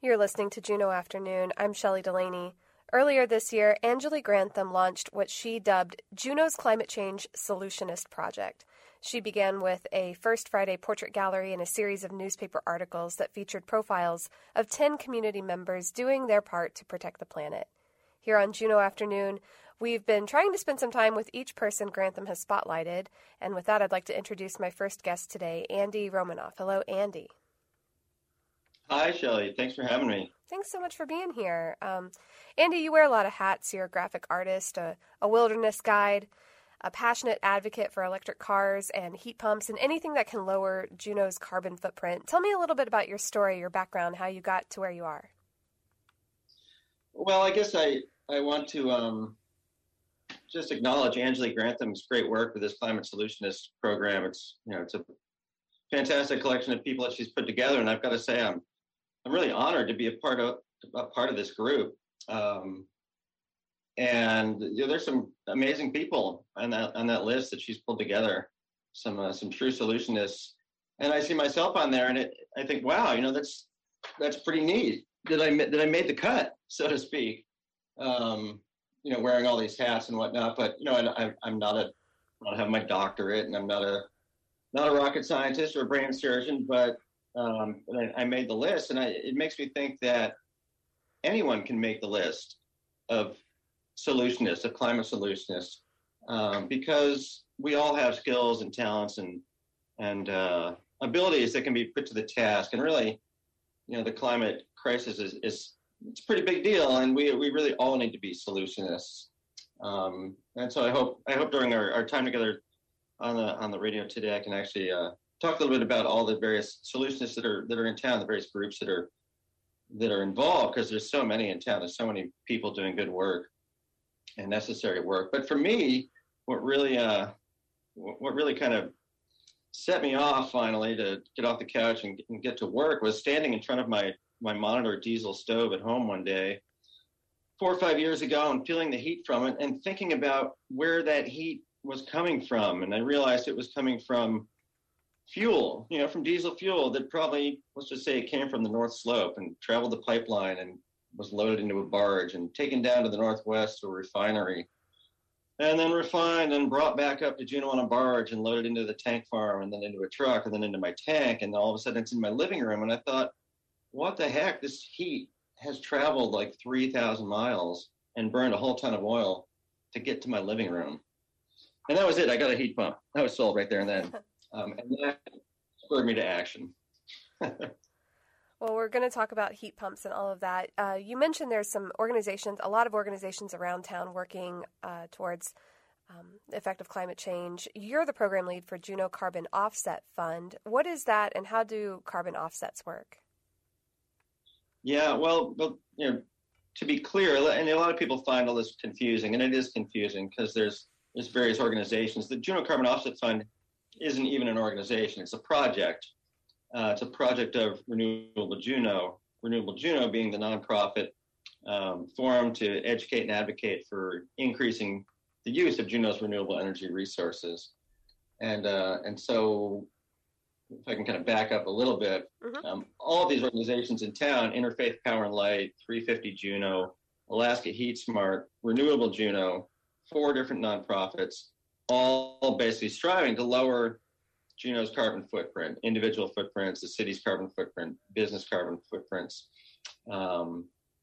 You're listening to Juneau Afternoon. I'm Shelley Delaney. Earlier this year, Anjali Grantham launched what she dubbed Juneau's Climate Change Solutionist Project. She began with a First Friday portrait gallery and a series of newspaper articles that featured profiles of 10 community members doing their part to protect the planet. Here on Juneau Afternoon, we've been trying to spend some time with each person Grantham has spotlighted, and with that, I'd like to introduce my first guest today, Andy Romanoff. Hello, Andy. Hi, Shelley. Thanks for having me. Thanks so much for being here. Andy, you wear a lot of hats. You're a graphic artist, a wilderness guide, a passionate advocate for electric cars and heat pumps and anything that can lower Juneau's carbon footprint. Tell me a little bit about your story, your background, how you got to where you are. Well, I guess I want to just acknowledge Anjali Grantham's great work with this Climate Solutionist program. It's a fantastic collection of people that she's put together, and I've got to say I'm really honored to be a part of this group. And there's some amazing people on that list that she's pulled together, some true solutionists. And I see myself on there, and I think, wow, that's pretty neat. That I made the cut, so to speak. Wearing all these hats and whatnot. But I don't have my doctorate, and I'm not a rocket scientist or a brain surgeon, but I made the list, and it makes me think that anyone can make the list of solutionists, of climate solutionists, because we all have skills and talents and abilities that can be put to the task. And really, the climate crisis is it's a pretty big deal, and we really all need to be solutionists. And so I hope during our time together on the radio today, I can actually talk a little bit about all the various solutionists that are in town, the various groups that are involved, because there's so many in town. There's so many people doing good work and necessary work. But for me, what really kind of set me off finally to get off the couch and get to work was standing in front of my monitor diesel stove at home one day 4 or 5 years ago and feeling the heat from it and thinking about where that heat was coming from. And I realized it was coming from fuel, from diesel fuel that probably, let's just say it came from the North Slope and traveled the pipeline and was loaded into a barge and taken down to the Northwest to a refinery, and then refined and brought back up to Juneau on a barge and loaded into the tank farm and then into a truck and then into my tank. And all of a sudden it's in my living room. And I thought, what the heck? This heat has traveled like 3,000 miles and burned a whole ton of oil to get to my living room. And that was it. I got a heat pump. I was sold right there and then. And that spurred me to action. Well, we're going to talk about heat pumps and all of that. You mentioned there's a lot of organizations around town working towards the effect of climate change. You're the program lead for Juneau Carbon Offset Fund. What is that, and how do carbon offsets work? Yeah, well, to be clear, and a lot of people find all this confusing, and it is confusing because there's various organizations. The Juneau Carbon Offset Fund isn't even an organization. It's a project. It's a project of Renewable Juneau being the nonprofit formed to educate and advocate for increasing the use of Juneau's renewable energy resources. And so if I can kind of back up a little bit, all of these organizations in town, Interfaith Power and Light, 350 Juneau, Alaska Heat Smart, Renewable Juneau, 4 different nonprofits, all basically striving to lower Juneau's carbon footprint, individual footprints, the city's carbon footprint, business carbon footprints. All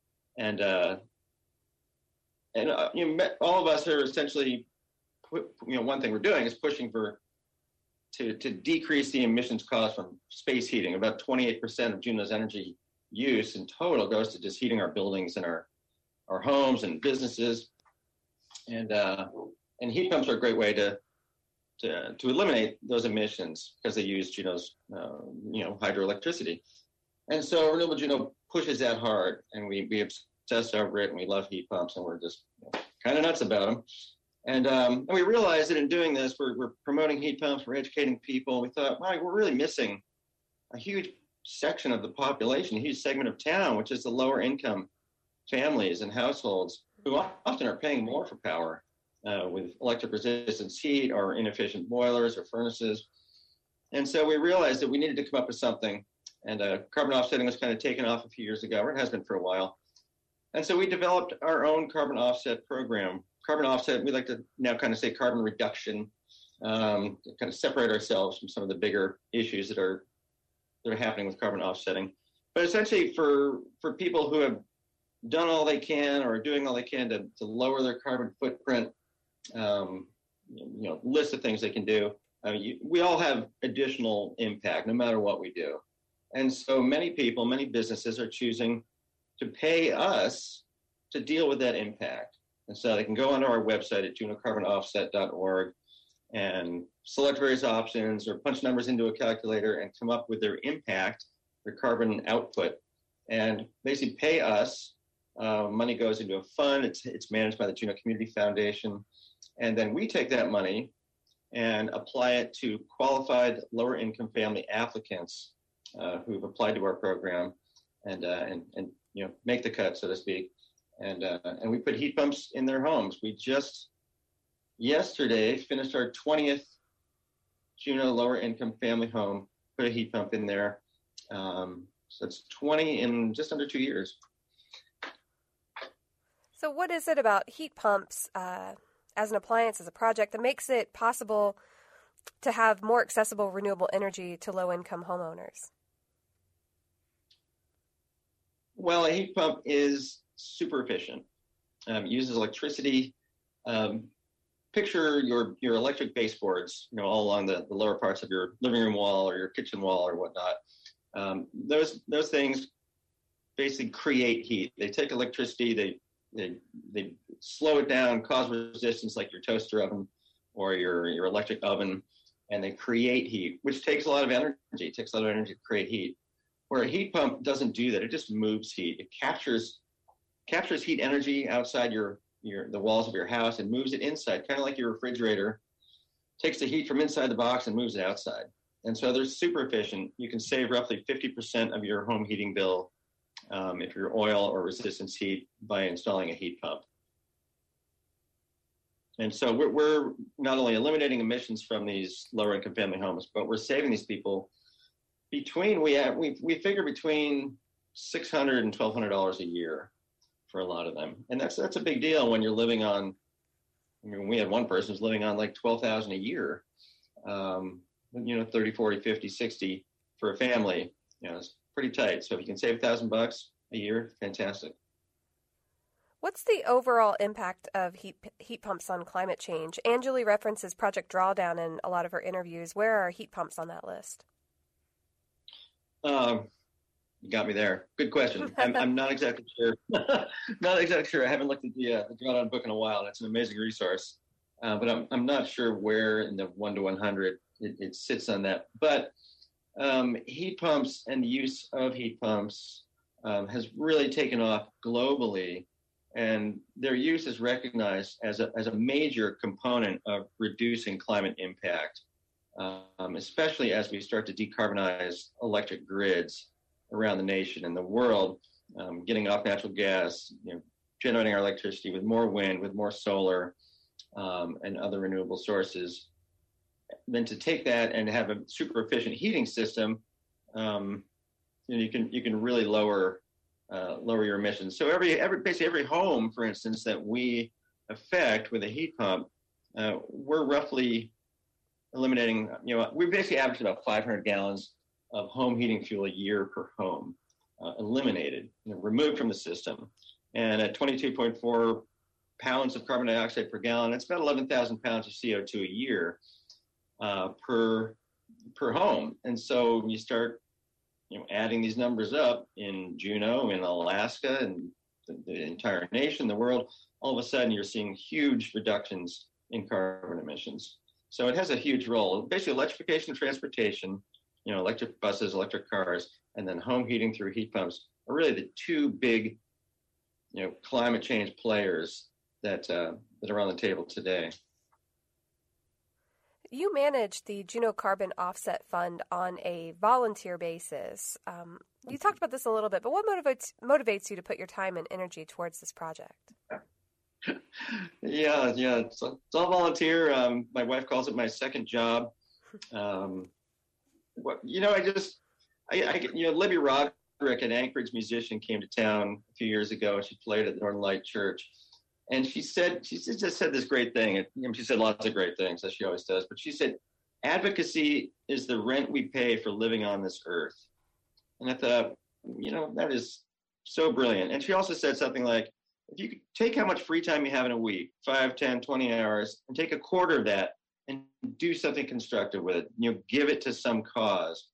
of us are essentially, one thing we're doing is pushing to decrease the emissions caused from space heating. About 28% of Juneau's energy use in total goes to just heating our buildings and our homes and businesses. And heat pumps are a great way to eliminate those emissions because they use Juneau's hydroelectricity. And so Renewable Juneau pushes that hard, and we obsess over it, and we love heat pumps, and we're just kind of nuts about them. And we realized that in doing this, we're promoting heat pumps, we're educating people. We thought, wow, we're really missing a huge section of the population, a huge segment of town, which is the lower income families and households who often are paying more for power with electric resistance heat or inefficient boilers or furnaces. And so we realized that we needed to come up with something And carbon offsetting was kind of taken off a few years ago, or it has been for a while. And so we developed our own carbon offset program. Carbon offset, we like to now kind of say carbon reduction, kind of separate ourselves from some of the bigger issues that are happening with carbon offsetting. But essentially for people who have done all they can or are doing all they can to lower their carbon footprint, list of things they can do. We all have additional impact no matter what we do. And so many people, many businesses are choosing to pay us to deal with that impact. And so they can go onto our website at junocarbanoffset.org and select various options or punch numbers into a calculator and come up with their impact, their carbon output, and basically pay us. Money goes into a fund. It's managed by the Juneau Community Foundation. And then we take that money and apply it to qualified lower income family applicants who've applied to our program and make the cut, so to speak. And we put heat pumps in their homes. We just yesterday finished our 20th Juneau lower income family home, put a heat pump in there. So it's 20 in just under 2 years. So what is it about heat pumps as an appliance, as a project, that makes it possible to have more accessible renewable energy to low-income homeowners? Well, a heat pump is super efficient. Uses electricity. Picture your electric baseboards, all along the lower parts of your living room wall or your kitchen wall or whatnot. Those things basically create heat. They take electricity, they slow it down, cause resistance like your toaster oven or your electric oven, and they create heat, which takes a lot of energy. It takes a lot of energy to create heat. Where a heat pump doesn't do that. It just moves heat. It captures heat energy outside the walls of your house and moves it inside, kind of like your refrigerator. Takes the heat from inside the box and moves it outside. And so they're super efficient. You can save roughly 50% of your home heating bill if you're oil or resistance heat by installing a heat pump. And so we're not only eliminating emissions from these lower income family homes, but we're saving these people we figure between $600 and $1,200 a year for a lot of them. And that's a big deal when you're living on, we had one person who's living on like $12,000 a year, 30, 40, 50, 60 for a family, it's pretty tight. So if you can save $1,000 a year, fantastic. What's the overall impact of heat pumps on climate change? Anjali references Project Drawdown in a lot of her interviews. Where are heat pumps on that list? You got me there. Good question. I'm not exactly sure. Not exactly sure. I haven't looked at the Drawdown book in a while. That's an amazing resource. But I'm not sure where in the 1 to 100 it sits on that. But heat pumps and the use of heat pumps has really taken off globally, and their use is recognized as a major component of reducing climate impact, especially as we start to decarbonize electric grids around the nation and the world, getting off natural gas, generating our electricity with more wind, with more solar, and other renewable sources. Then to take that and have a super efficient heating system, you can really lower your emissions. So basically every home, for instance, that we affect with a heat pump, we're roughly eliminating. We basically average about 500 gallons of home heating fuel a year per home, eliminated, removed from the system. And at 22.4 pounds of carbon dioxide per gallon, it's about 11,000 pounds of CO2 a year per home. And so you start, adding these numbers up in Juneau, in Alaska, and the entire nation, the world, all of a sudden you're seeing huge reductions in carbon emissions. So it has a huge role. Basically, electrification of transportation, electric buses, electric cars, and then home heating through heat pumps are really the two big, climate change players that are on the table today. You manage the Juneau Carbon Offset Fund on a volunteer basis. You talked about this a little bit, but what motivates you to put your time and energy towards this project? Yeah, it's all volunteer. My wife calls it my second job. Libby Roderick, an Anchorage musician, came to town a few years ago. She played at the Northern Light Church, and she just said this great thing. She said lots of great things, as she always does. But she said, advocacy is the rent we pay for living on this earth. And I thought, that is so brilliant. And she also said something like, if you could take how much free time you have in a week, 5, 10, 20 hours, and take a quarter of that and do something constructive with it, give it to some cause.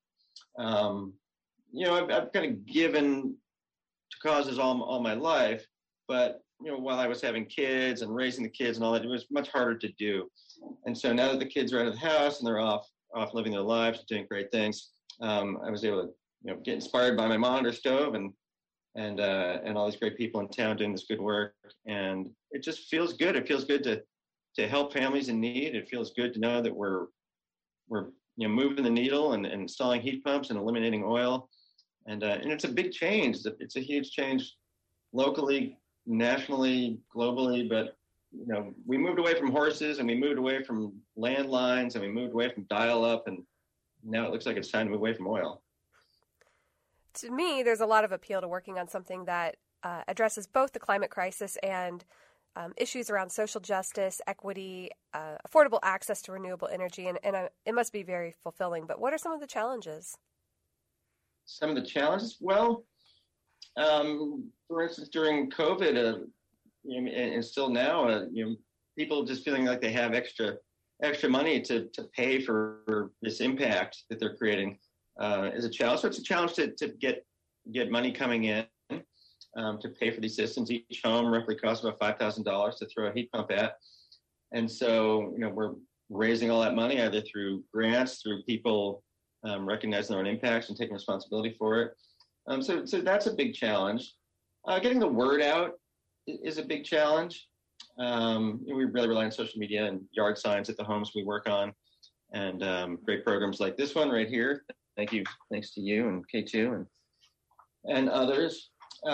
I've kind of given to causes all my life, but while I was having kids and raising the kids and all that, it was much harder to do. And so now that the kids are out of the house and they're off living their lives, doing great things, I was able to get inspired by my monitor stove and all these great people in town doing this good work. And it just feels good. It feels good to help families in need. It feels good to know that we're moving the needle and installing heat pumps and eliminating oil. And it's a big change. It's a huge change locally, nationally, globally. But we moved away from horses, and we moved away from landlines, and we moved away from dial-up, and now it looks like it's time to move away from oil. To me, there's a lot of appeal to working on something that addresses both the climate crisis and issues around social justice, equity, affordable access to renewable energy, and it must be very fulfilling. But what are some of the challenges? Some of the challenges? Well, for instance, during COVID, and still now, people just feeling like they have extra money to pay for this impact that they're creating is a challenge. So it's a challenge to get money coming in to pay for these systems. Each home roughly costs about $5,000 to throw a heat pump at. And so, we're raising all that money either through grants, through people recognizing their own impacts and taking responsibility for it. So that's a big challenge. Getting the word out is a big challenge. We really rely on social media and yard signs at the homes we work on, and great programs like this one right here. Thanks to you and K2 and others.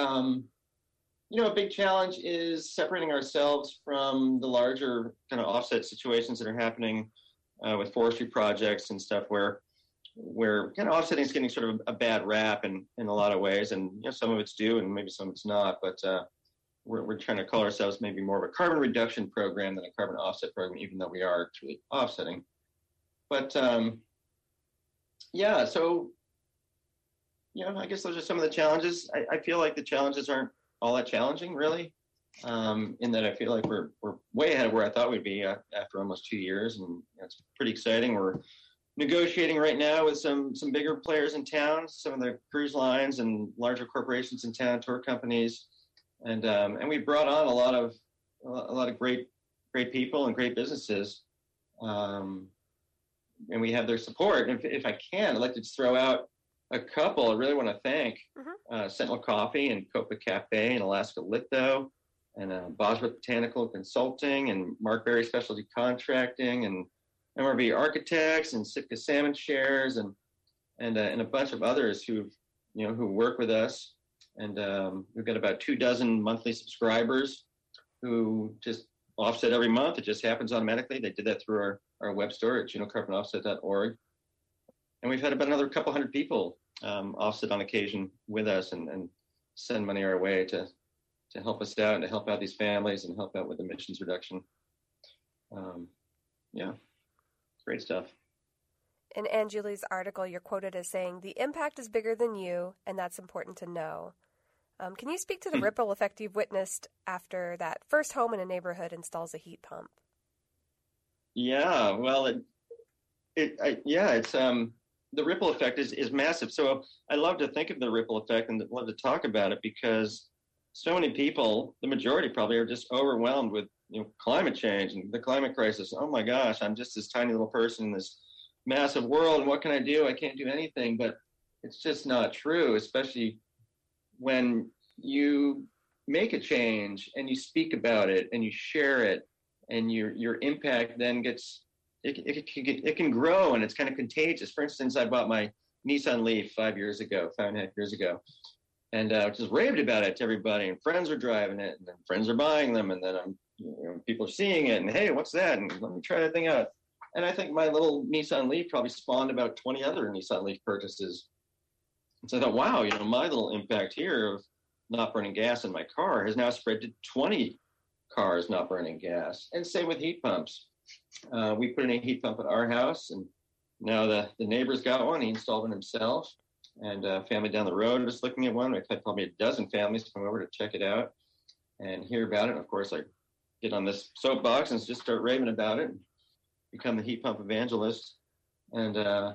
A big challenge is separating ourselves from the larger kind of offset situations that are happening with forestry projects and stuff where kind of offsetting is getting sort of a bad rap in a lot of ways, and some of it's due and maybe some of it's not, but we're trying to call ourselves maybe more of a carbon reduction program than a carbon offset program, even though we are truly offsetting. But so I guess those are some of the challenges. I feel like the challenges aren't all that challenging, really, in that I feel like we're way ahead of where I thought we'd be after almost 2 years, and it's pretty exciting. We're negotiating right now with some bigger players in town, some of the cruise lines and larger corporations in town, tour companies, and we brought on a lot of great people and great businesses, and we have their support. And if I can, I'd like to just throw out a couple. I really want to thank Sentinel Coffee and Copa Cafe and Alaska Litho and Bosworth Botanical Consulting and Mark Berry Specialty Contracting and MRV Architects and Sitka Salmon Shares and a bunch of others who work with us. And we've got about 24 monthly subscribers who just offset every month. It just happens automatically. They did that through our web store at junocarbon-offset.org. And we've had about another couple hundred people offset on occasion with us and send money our way to help us out and to help out these families and help out with emissions reduction. Great stuff. In Ann Julie's article, you're quoted as saying, "The impact is bigger than you, and that's important to know." Can you speak to the ripple effect you've witnessed after that first home in a neighborhood installs a heat pump? Yeah, well, it's the ripple effect is massive. So I love to think of the ripple effect and love to talk about it because so many people, the majority probably, are just overwhelmed with climate change and the climate crisis. Oh my gosh, I'm just this tiny little person in this massive world, and what can I do? I can't do anything. But it's just not true, especially when you make a change and you speak about it and you share it, and your impact then gets it can grow, and it's kind of contagious. For instance, I bought my Nissan Leaf 5.5 years ago, and just raved about it to everybody, and friends are driving it, and then friends are buying them, and then people are seeing it, and hey, what's that? And let me try that thing out. And I think my little Nissan Leaf probably spawned about 20 other Nissan Leaf purchases. And so I thought, wow, my little impact here of not burning gas in my car has now spread to 20 cars not burning gas. And same with heat pumps. We put in a heat pump at our house, and now the neighbor's got one. He installed one himself, and a family down the road is looking at one. We've had probably a dozen families come over to check it out and hear about it. And of course, I get on this soapbox and just start raving about it, and become the heat pump evangelist. And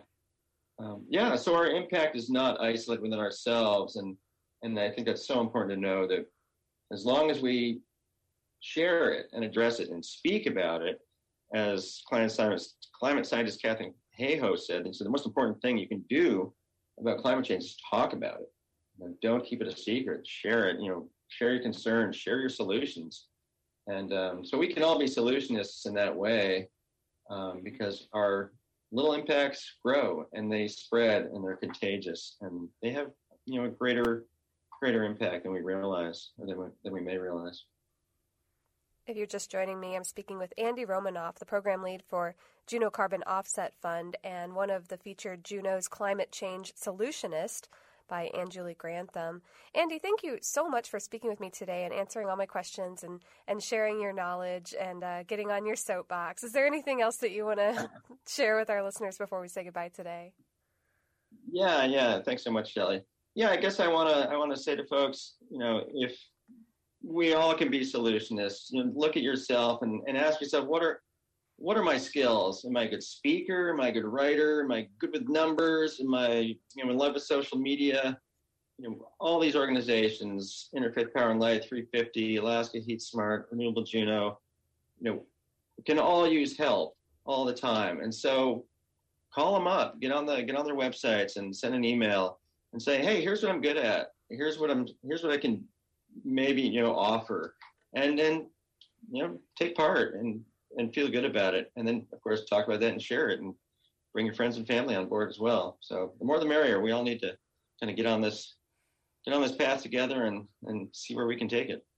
so our impact is not isolated within ourselves. And I think that's so important to know that as long as we share it and address it and speak about it, as climate scientist Kathy Hayhoe said, and so the most important thing you can do about climate change is talk about it. Don't keep it a secret. Share it. Share your concerns. Share your solutions. And so we can all be solutionists in that way, because our little impacts grow and they spread and they're contagious, and they have a greater impact than we realize, or than we may realize. If you're just joining me, I'm speaking with Andy Romanoff, the program lead for Juneau Carbon Offset Fund and one of the featured Juneau's Climate Change Solutionist by Anjuli Grantham. Andy, thank you so much for speaking with me today and answering all my questions and sharing your knowledge and getting on your soapbox. Is there anything else that you want to share with our listeners before we say goodbye today? Yeah. Thanks so much, Shelley. Yeah, I guess I want to say to folks, if we all can be solutionists, look at yourself and ask yourself, what are my skills? Am I a good speaker? Am I a good writer? Am I good with numbers? Am I, in love with social media? All these organizations, Interfaith Power and Light, 350, Alaska Heat Smart, Renewable Juneau, can all use help all the time. And so call them up, get on their websites and send an email and say, hey, here's what I'm good at. Here's what I can maybe, offer. And then, take part and feel good about it. And then, of course, talk about that and share it and bring your friends and family on board as well. So the more the merrier. We all need to kind of get on this path together and see where we can take it.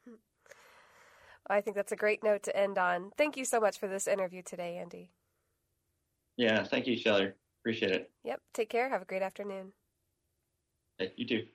I think that's a great note to end on. Thank you so much for this interview today, Andy. Yeah, thank you, Shelley. Appreciate it. Yep. Take care. Have a great afternoon. Hey, you too.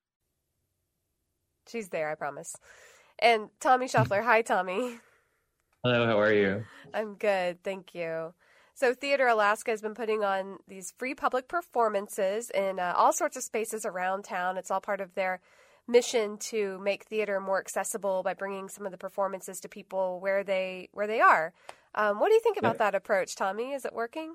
She's there, I promise. And Tommy Shuffler. Hi, Tommy. Hello, how are you? I'm good, thank you. So Theater Alaska has been putting on these free public performances in all sorts of spaces around town. It's all part of their mission to make theater more accessible by bringing some of the performances to people where they are. What do you think about that approach, Tommy? Is it working?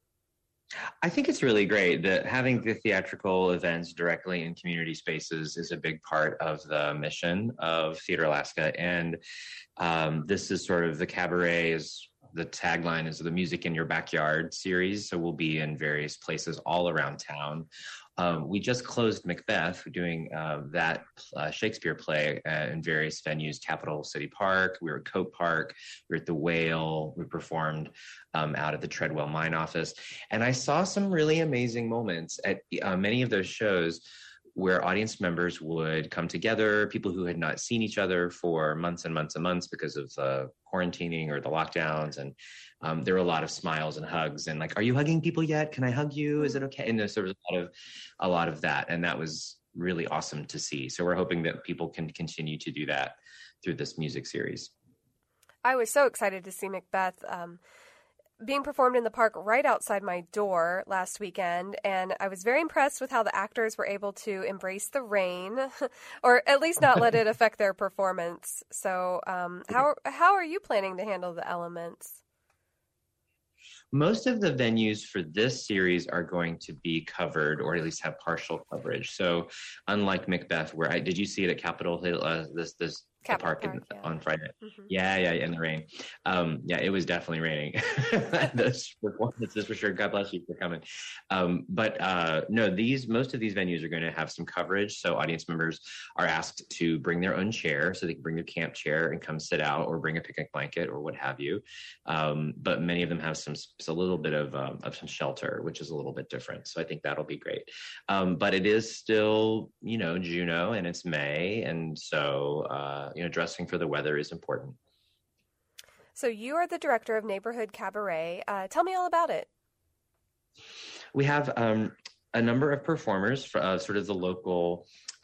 I think it's really great that having the theatrical events directly in community spaces is a big part of the mission of Theater Alaska. And this is sort of the cabaret is the tagline is the Music in Your Backyard series. So we'll be in various places all around town. We just closed Macbeth, doing that Shakespeare play in various venues, Capitol City Park. We were at Cope Park. We were at the Whale. We performed out at the Treadwell Mine Office. And I saw some really amazing moments at many of those shows where audience members would come together, people who had not seen each other for months and months and months because of the quarantining or the lockdowns. And there were a lot of smiles and hugs and like, are you hugging people yet? Can I hug you? Is it okay? And there was a lot of that. And that was really awesome to see. So we're hoping that people can continue to do that through this music series. I was so excited to see Macbeth being performed in the park right outside my door last weekend, and I was very impressed with how the actors were able to embrace the rain, or at least not let it affect their performance. So how are you planning to handle the elements? Most of the venues for this series are going to be covered, or at least have partial coverage. So unlike Macbeth, where did you see it at Capitol Hill, the park on Friday? Mm-hmm. Yeah, in the rain. It was definitely raining. This performances for sure. God bless you for coming. But no, most of these venues are going to have some coverage. So audience members are asked to bring their own chair, so they can bring their camp chair and come sit out, or bring a picnic blanket or what have you. But many of them have a little bit of some shelter, which is a little bit different. So I think that'll be great. But it is still, Juneau, and it's May, and so dressing for the weather is important. So you are the director of Neighborhood Cabaret. Tell me all about it. We have a number of performers, sort of the local,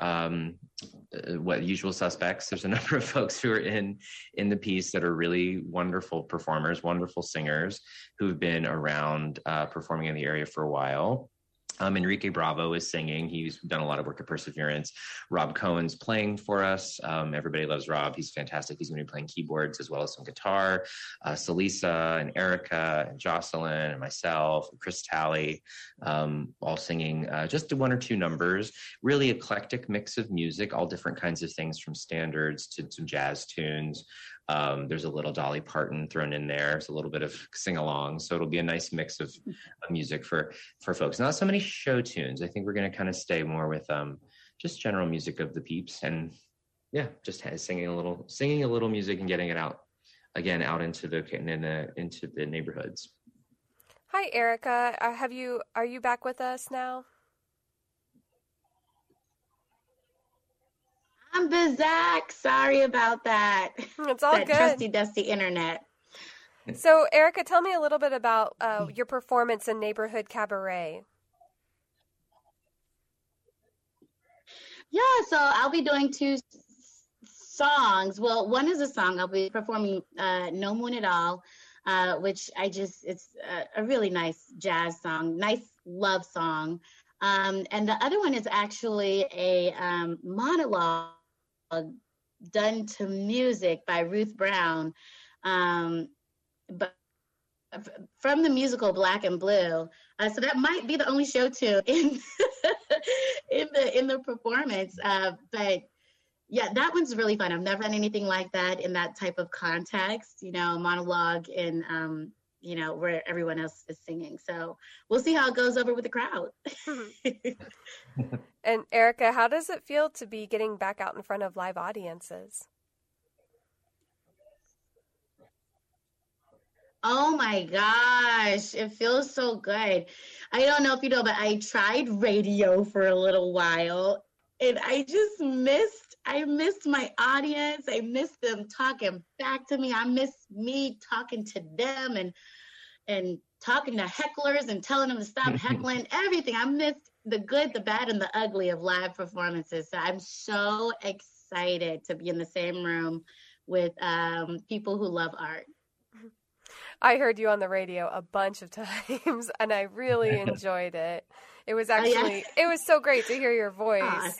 usual suspects. There's a number of folks who are in the piece that are really wonderful performers, wonderful singers who've been around performing in the area for a while. Enrique Bravo is singing. He's done a lot of work at Perseverance. Rob Cohen's playing for us. Everybody loves Rob. He's fantastic. He's going to be playing keyboards as well as some guitar. Salisa and Erica and Jocelyn and myself, and Chris Talley, all singing just one or two numbers. Really eclectic mix of music, all different kinds of things from standards to some jazz tunes. There's a little Dolly Parton thrown in there. There's a little bit of sing along. So it'll be a nice mix of music for folks. Not so many show tunes. I think we're going to kind of stay more with just general music of the peeps, and yeah, just singing a little music and getting it out into the neighborhoods. Hi, Erica. Are you back with us now? I'm Bizak. Sorry about that. It's all that good. Trusty dusty internet. So, Erica, tell me a little bit about your performance in Neighborhood Cabaret. Yeah, so I'll be doing two songs. Well, one is a song. I'll be performing No Moon at All, which it's a really nice jazz song, nice love song. And the other one is actually a monologue done to music by Ruth Brown, but from the musical Black and Blue. So that might be the only show tune in in the performance. But yeah, that one's really fun. I've never done anything like that in that type of context, monologue in where everyone else is singing. So we'll see how it goes over with the crowd. And Erica, how does it feel to be getting back out in front of live audiences? Oh my gosh, it feels so good. I don't know if you know, but I tried radio for a little while, and I missed my audience. I missed them talking back to me. I missed me talking to them and talking to hecklers and telling them to stop heckling, everything. I missed the good, the bad, and the ugly of live performances. So I'm so excited to be in the same room with people who love art. I heard you on the radio a bunch of times, and I really enjoyed it. It was actually, It was so great to hear your voice.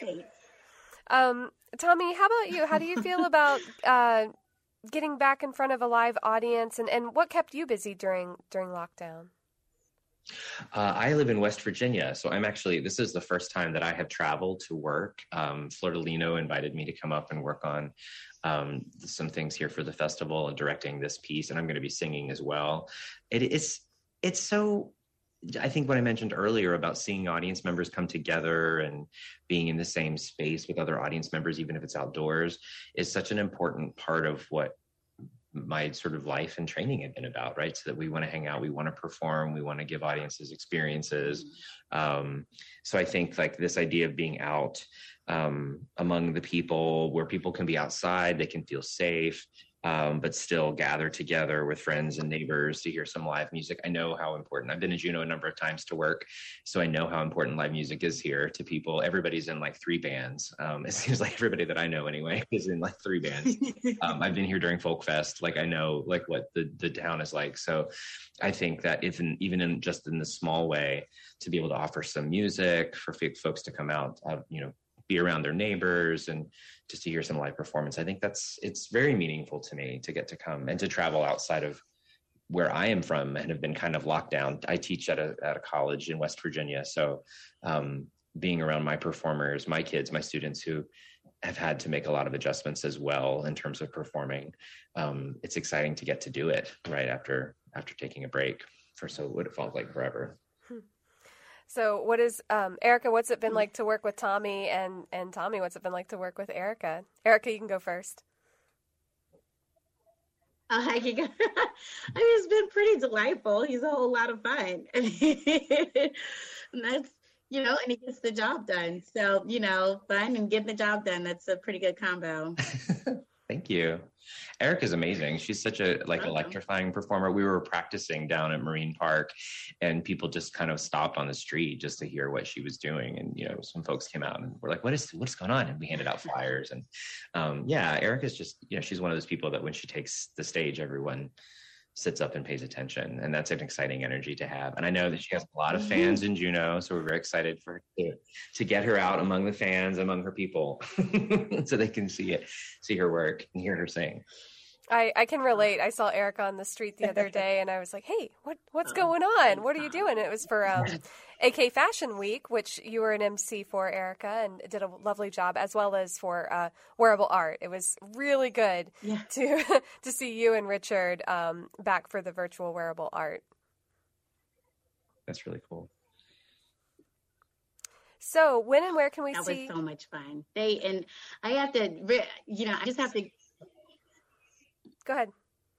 Tommy, how about you? How do you feel about getting back in front of a live audience, and what kept you busy during lockdown? I live in West Virginia, so this is the first time that I have traveled to work. Fleur de Lino invited me to come up and work on some things here for the festival and directing this piece, and I'm going to be singing as well. It's so, I think what I mentioned earlier about seeing audience members come together and being in the same space with other audience members, even if it's outdoors, is such an important part of what my sort of life and training had been about, right? So that we want to hang out, we want to perform, we want to give audiences experiences. So I think like this idea of being out among the people, where people can be outside, they can feel safe, but still gather together with friends and neighbors to hear some live music. I know how important, I've been to Juneau a number of times to work, so I know how important live music is here to people. Everybody's in like 3 bands. It seems like everybody that I know anyway is in like 3 bands. I've been here during Folk Fest. Like I know like what the town is like. So I think that even in just in the small way, to be able to offer some music for folks to come out, be around their neighbors and just to hear some live performance. I think it's very meaningful to me to get to come and to travel outside of where I am from and have been kind of locked down. I teach at a college in West Virginia. So being around my performers, my kids, my students who have had to make a lot of adjustments as well in terms of performing, it's exciting to get to do it right after taking a break for what it felt like forever. So what is, Erica, what's it been like to work with Tommy, and Tommy, what's it been like to work with Erica? Erica, you can go first. I can go. It's been pretty delightful. He's a whole lot of fun. And that's, and he gets the job done. So, fun and getting the job done, that's a pretty good combo. Thank you. Erica's amazing. She's such a electrifying performer. We were practicing down at Marine Park, and people just kind of stopped on the street just to hear what she was doing. And some folks came out and were like, what's going on? And we handed out flyers. And Erica's just, she's one of those people that when she takes the stage, everyone sits up and pays attention, and that's an exciting energy to have. And I know that she has a lot of fans in Juneau, so we're very excited for her to get her out among the fans, among her people, so they can see her work and hear her sing. I can relate. I saw Erica on the street the other day, and I was like, "Hey, what's going on? What are you doing?" And it was for AK Fashion Week, which you were an MC for, Erica, and did a lovely job, as well as for Wearable Art. It was really good to see you and Richard back for the virtual Wearable Art. That's really cool. So, when and where can we see? That was so much fun. I just have to. Go ahead.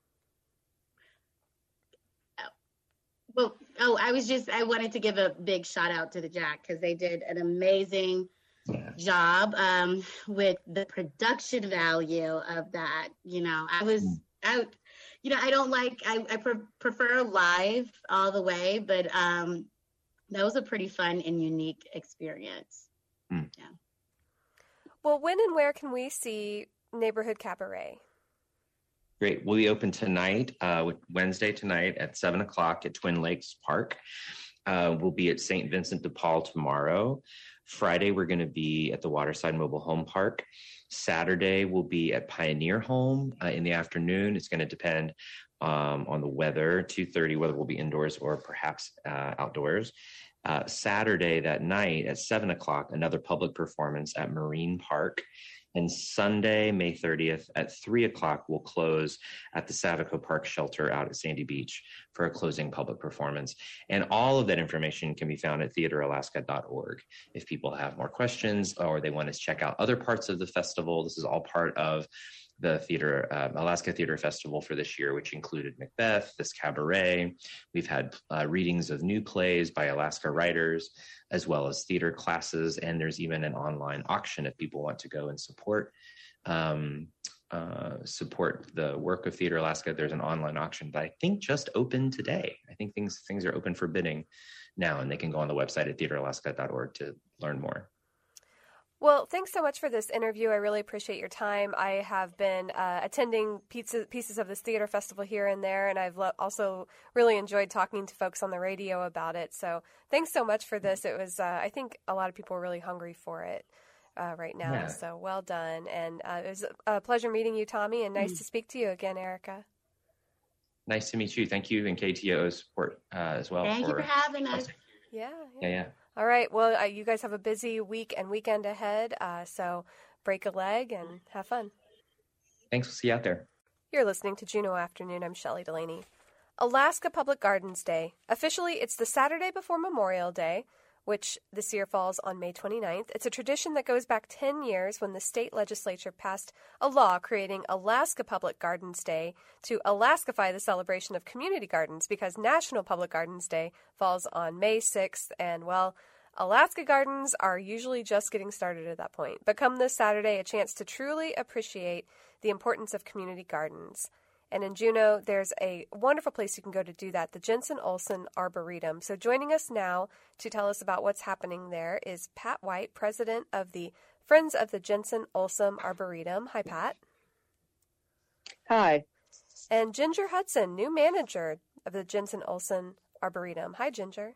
I wanted to give a big shout out to the Jack because they did an amazing job with the production value of that. I prefer live all the way, but that was a pretty fun and unique experience. Yeah. Well, when and where can we see Neighborhood Cabaret? Great. We'll be open tonight, Wednesday tonight at 7:00 at Twin Lakes Park. We'll be at St. Vincent de Paul tomorrow. Friday, we're going to be at the Waterside Mobile Home Park. Saturday, we'll be at Pioneer Home in the afternoon. It's going to depend on the weather, 2:30, whether we'll be indoors or perhaps outdoors. Saturday that night at 7:00, another public performance at Marine Park. And Sunday, May 30th at 3:00, we'll close at the Savico Park Shelter out at Sandy Beach for a closing public performance. And all of that information can be found at theateralaska.org. If people have more questions or they want to check out other parts of the festival, this is all part of the Alaska Theater Festival for this year, which included Macbeth, this cabaret. We've had readings of new plays by Alaska writers, as well as theater classes. And there's even an online auction if people want to go and support the work of Theater Alaska. There's an online auction that I think just opened today. I think things are open for bidding now, and they can go on the website at theateralaska.org to learn more. Well, thanks so much for this interview. I really appreciate your time. I have been attending pieces of this theater festival here and there, and I've also really enjoyed talking to folks on the radio about it. So thanks so much for this. It was, I think a lot of people are really hungry for it right now. Yeah. So well done. And it was a pleasure meeting you, Tommy, and nice to speak to you again, Erica. Nice to meet you. Thank you, and KTO support as well. Thank you for having us. Yeah. All right. Well, you guys have a busy week and weekend ahead, so break a leg and have fun. Thanks. We'll see you out there. You're listening to Juneau Afternoon. I'm Shelley Delaney. Alaska Public Gardens Day. Officially, it's the Saturday before Memorial Day, which this year falls on May 29th. It's a tradition that goes back 10 years when the state legislature passed a law creating Alaska Public Gardens Day to Alaskify the celebration of community gardens because National Public Gardens Day falls on May 6th. And, well, Alaska gardens are usually just getting started at that point. But come this Saturday, a chance to truly appreciate the importance of community gardens. And in Juneau, there's a wonderful place you can go to do that, the Jensen Olson Arboretum. So joining us now to tell us about what's happening there is Pat White, president of the Friends of the Jensen Olson Arboretum. Hi, Pat. Hi. And Ginger Hudson, new manager of the Jensen Olson Arboretum. Hi, Ginger.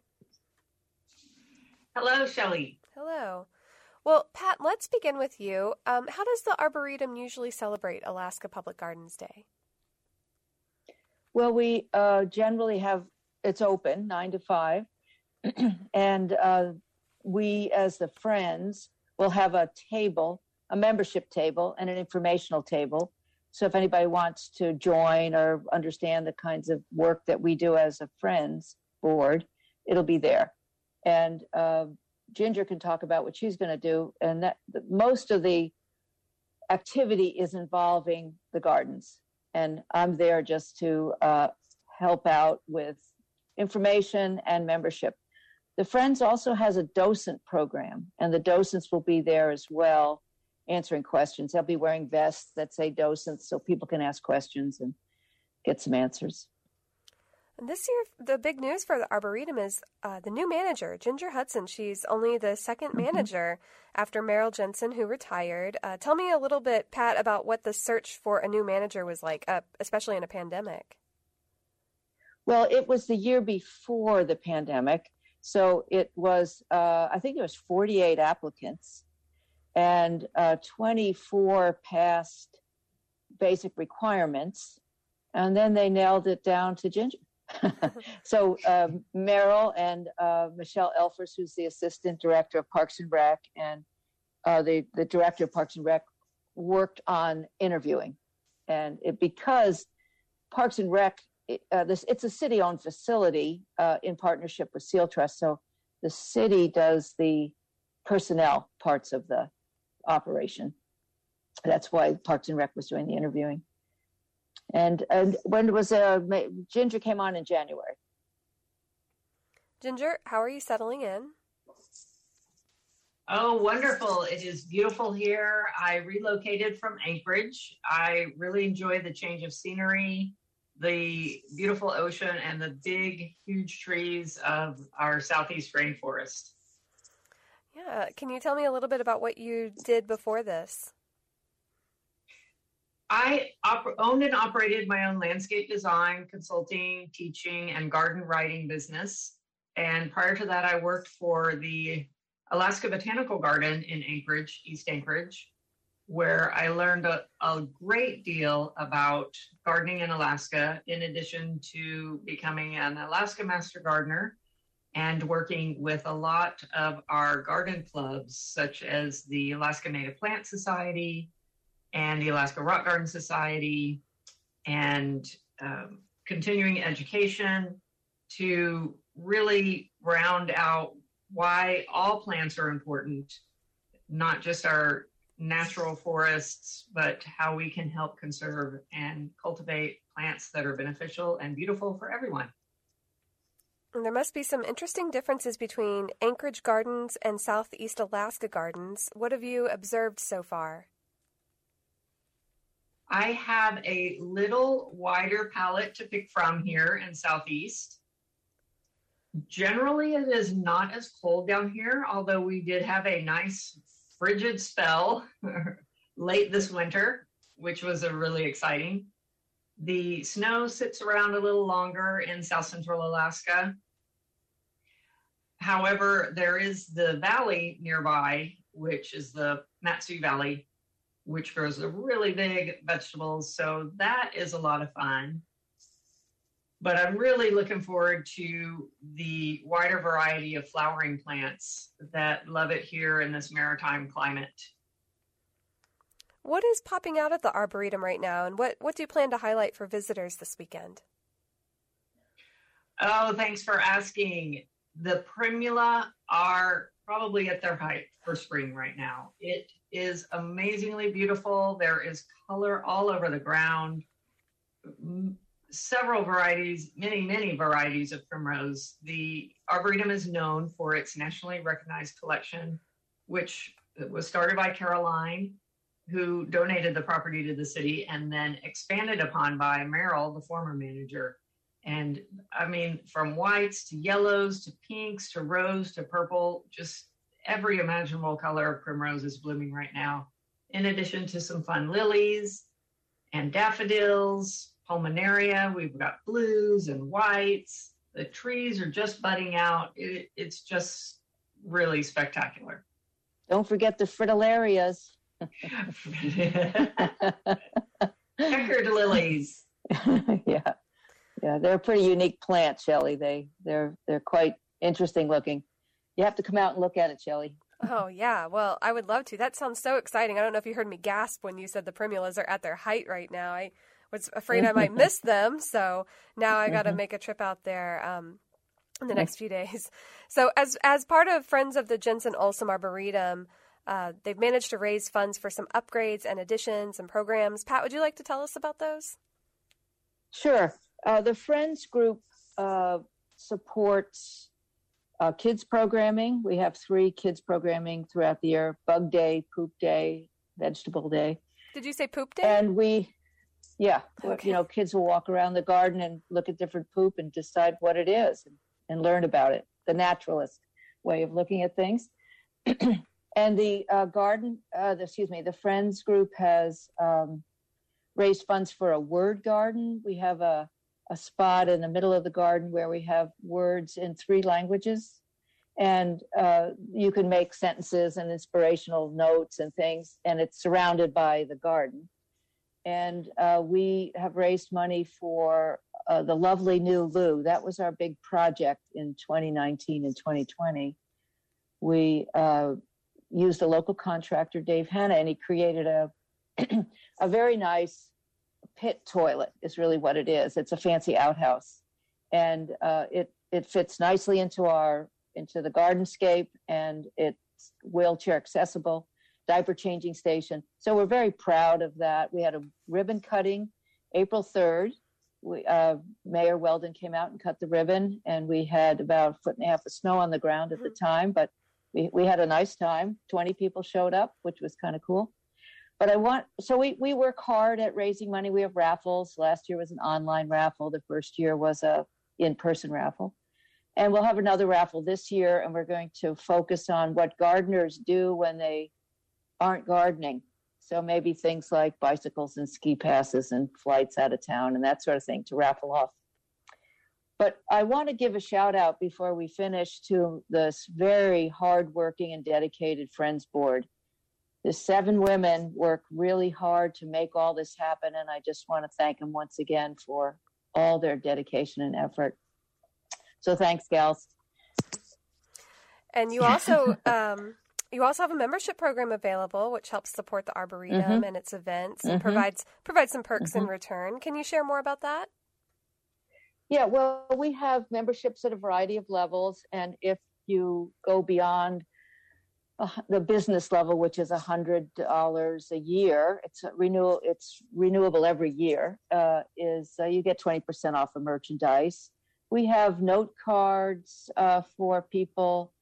Hello, Shelley. Hello. Well, Pat, let's begin with you. How does the Arboretum usually celebrate Alaska Public Gardens Day? Well, we generally have, it's open 9 to 5, and we as the Friends will have a table, a membership table and an informational table. So if anybody wants to join or understand the kinds of work that we do as a Friends board, it'll be there. And Ginger can talk about what she's going to do. And that most of the activity is involving the gardens. And I'm there just to help out with information and membership. The Friends also has a docent program, and the docents will be there as well. answering questions. They'll be wearing vests that say docents so people can ask questions and get some answers. And this year, the big news for the Arboretum is the new manager, Ginger Hudson. She's only the second manager after Meryl Jensen, who retired. Tell me a little bit, Pat, about what the search for a new manager was like, especially in a pandemic. Well, it was the year before the pandemic. So it was, I think it was 48 applicants, and 24 passed basic requirements. And then they nailed it down to Ginger. So Meryl and Michelle Elfers, who's the assistant director of Parks and Rec, and the director of Parks and Rec, worked on interviewing. And because Parks and Rec, it's a city-owned facility in partnership with Seal Trust. So the city does the personnel parts of the operation. That's why Parks and Rec was doing the interviewing. And when it was Ginger came on in January. Ginger, how are you settling in? Oh, wonderful. It is beautiful here. I relocated from Anchorage. I really enjoy the change of scenery, the beautiful ocean, and the big, huge trees of our southeast rainforest. Yeah. Can you tell me a little bit about what you did before this? I owned and operated my own landscape design, consulting, teaching, and garden writing business. And prior to that, I worked for the Alaska Botanical Garden in Anchorage, East Anchorage, where I learned a great deal about gardening in Alaska, in addition to becoming an Alaska Master Gardener and working with a lot of our garden clubs, such as the Alaska Native Plant Society and the Alaska Rock Garden Society, and continuing education to really round out why all plants are important, not just our natural forests, but how we can help conserve and cultivate plants that are beneficial and beautiful for everyone. And there must be some interesting differences between Anchorage Gardens and Southeast Alaska Gardens. What have you observed so far? I have a little wider palette to pick from here in Southeast. Generally, it is not as cold down here, although we did have a nice frigid spell late this winter, which was really exciting. The snow sits around a little longer in South Central Alaska. However, there is the valley nearby, which is the Mat-Su Valley, which grows the really big vegetables. So that is a lot of fun. But I'm really looking forward to the wider variety of flowering plants that love it here in this maritime climate. What is popping out at the Arboretum right now, and what do you plan to highlight for visitors this weekend? Oh, thanks for asking. The primula are probably at their height for spring right now. It is amazingly beautiful. There is color all over the ground. Several varieties, many varieties of primrose. The Arboretum is known for its nationally recognized collection, which was started by Caroline, who donated the property to the city, and then expanded upon by Meryl, the former manager. And I mean, from whites to yellows to pinks to rose to purple, just every imaginable color of primrose is blooming right now, in addition to some fun lilies and daffodils, pulmonaria. We've got blues and whites. The trees are just budding out. It's just really spectacular. Don't forget the fritillarias. Checkered lilies. Yeah, they're a pretty unique plant, Shelley. They're quite interesting looking. You have to come out and look at it, Shelley. Oh, yeah. Well, I would love to. That sounds so exciting. I don't know if you heard me gasp when you said the primulas are at their height right now. I was afraid I might miss them, so now I got to make a trip out there in the next few days. So as part of Friends of the Jensen Olson Arboretum, they've managed to raise funds for some upgrades and additions and programs. Pat, would you like to tell us about those? Sure. The Friends group supports kids programming. We have 3 kids programming throughout the year: Bug Day, Poop Day, vegetable day. Did you say poop day? And Okay. kids will walk around the garden and look at different poop and decide what it is and learn about it, the naturalist way of looking at things. And the the Friends group has raised funds for a word garden. We have a spot in the middle of the garden where we have words in 3 languages. And you can make sentences and inspirational notes and things, and it's surrounded by the garden. And we have raised money for the lovely new loo. That was our big project in 2019 and 2020. We used a local contractor, Dave Hanna, and he created a very nice pit toilet is really what it is. It's a fancy outhouse. And it fits nicely into the gardenscape, and it's wheelchair accessible, diaper changing station. So we're very proud of that. We had a ribbon cutting April 3rd. Mayor Weldon came out and cut the ribbon, and we had about 1.5 feet of snow on the ground at the time, but we had a nice time. 20 people showed up, which was kind of cool. But we work hard at raising money. We have raffles. Last year was an online raffle. The first year was a in-person raffle. And we'll have another raffle this year, and we're going to focus on what gardeners do when they aren't gardening. So maybe things like bicycles and ski passes and flights out of town and that sort of thing to raffle off. But I want to give a shout out before we finish to this very hardworking and dedicated Friends Board. The 7 women work really hard to make all this happen, and I just want to thank them once again for all their dedication and effort. So thanks, gals. And you also have a membership program available, which helps support the Arboretum and its events and provides some perks in return. Can you share more about that? Yeah, well, we have memberships at a variety of levels, and if you go beyond the business level, which is $100 a year, it's renewable every year. You get 20% off of merchandise. We have note cards for people.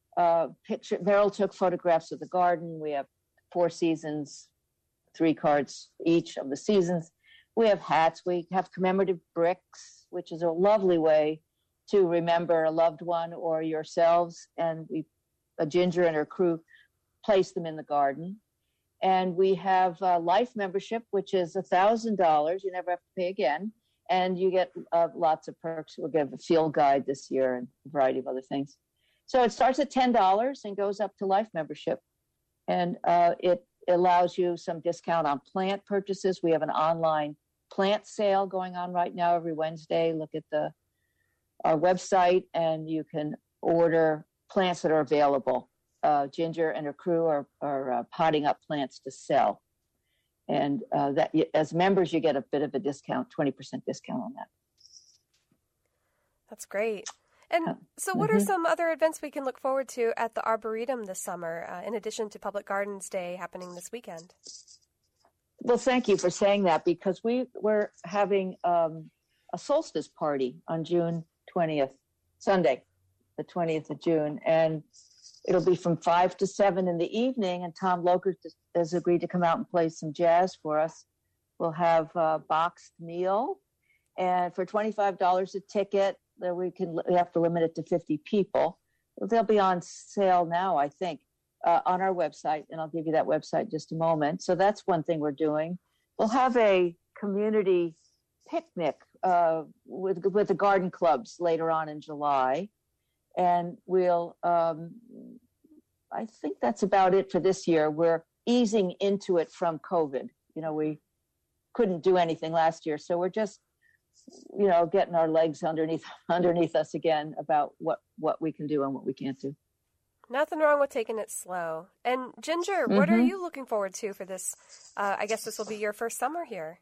Meryl took photographs of the garden. We have 4 seasons, 3 cards each of the seasons. We have hats. We have commemorative bricks, which is a lovely way to remember a loved one or yourselves. And Ginger and her crew place them in the garden. And we have a life membership, which is $1,000. You never have to pay again. And you get lots of perks. We'll give a field guide this year and a variety of other things. So it starts at $10 and goes up to life membership. And it allows you some discount on plant purchases. We have an online plant sale going on right now every Wednesday. Look at our website, and you can order plants that are available. Ginger and her crew are potting up plants to sell. And that as members, you get a bit of a discount, 20% discount on that. That's great. And so what are some other events we can look forward to at the Arboretum this summer, in addition to Public Gardens Day happening this weekend? Well, thank you for saying that, because we're having a solstice party on June 20th, Sunday, the 20th of June. And it'll be from 5 to 7 in the evening, and Tom Lokert has agreed to come out and play some jazz for us. We'll have a boxed meal, and for $25 a ticket, we have to limit it to 50 people. They'll be on sale now, I think, on our website, and I'll give you that website in just a moment. So that's one thing we're doing. We'll have a community picnic with the garden clubs later on in July. And we'll, I think that's about it for this year. We're easing into it from COVID. We couldn't do anything last year. So we're just, getting our legs underneath us again about what we can do and what we can't do. Nothing wrong with taking it slow. And Ginger, what are you looking forward to for this? I guess this will be your first summer here.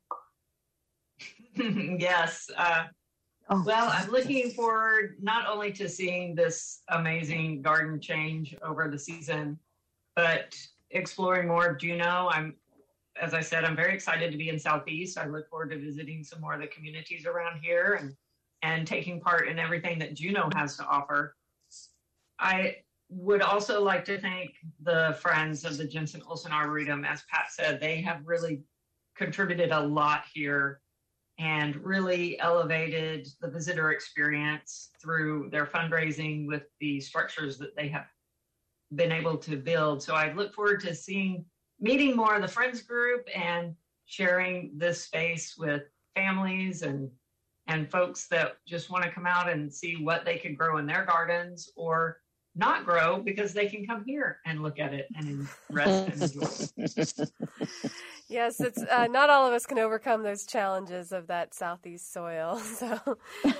Yes. Well, I'm looking forward not only to seeing this amazing garden change over the season, but exploring more of Juneau. As I said, I'm very excited to be in Southeast. I look forward to visiting some more of the communities around here and taking part in everything that Juneau has to offer. I would also like to thank the friends of the Jensen Olson Arboretum. As Pat said, they have really contributed a lot here and really elevated the visitor experience through their fundraising with the structures that they have been able to build. So I look forward to meeting more of the Friends group and sharing this space with families and folks that just want to come out and see what they can grow in their gardens or not grow, because they can come here and look at it and rest and enjoy. Yes, it's not all of us can overcome those challenges of that southeast soil. So,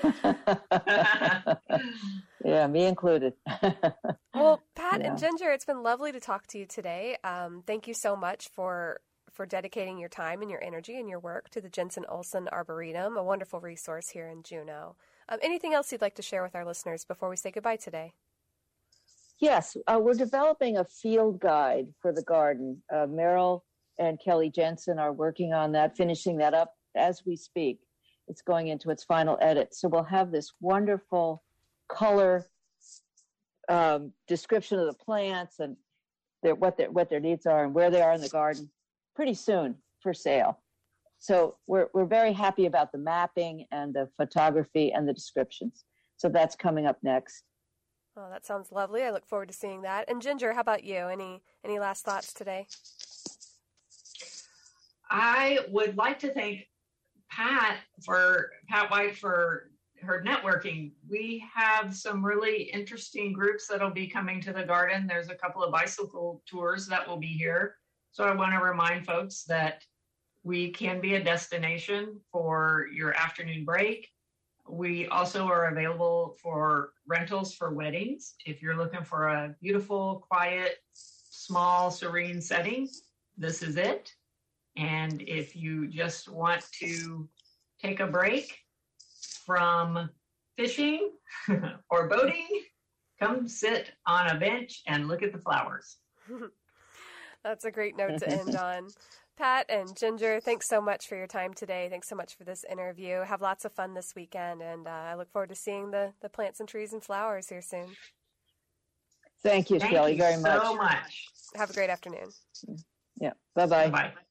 yeah, me included. Well, Pat and Ginger, it's been lovely to talk to you today. Thank you so much for dedicating your time and your energy and your work to the Jensen Olson Arboretum, a wonderful resource here in Juneau. Anything else you'd like to share with our listeners before we say goodbye today? Yes, we're developing a field guide for the garden. Meryl and Kelly Jensen are working on that, finishing that up as we speak. It's going into its final edit. So we'll have this wonderful color description of the plants and what their needs are and where they are in the garden pretty soon for sale. So we're very happy about the mapping and the photography and the descriptions. So that's coming up next. Oh, that sounds lovely. I look forward to seeing that. And Ginger, how about you? Any last thoughts today? I would like to thank Pat White for her networking. We have some really interesting groups that'll be coming to the garden. There's a couple of bicycle tours that will be here. So I want to remind folks that we can be a destination for your afternoon break. We also are available for rentals for weddings. If you're looking for a beautiful, quiet, small, serene setting, this is it. And if you just want to take a break from fishing or boating, come sit on a bench and look at the flowers. That's a great note to end on. Pat and Ginger, thanks so much for your time today. Thanks so much for this interview. Have lots of fun this weekend, and I look forward to seeing the plants and trees and flowers here soon. Thank you, Shelley, very much. Thank you so much. Have a great afternoon. Yeah, bye-bye. Bye-bye.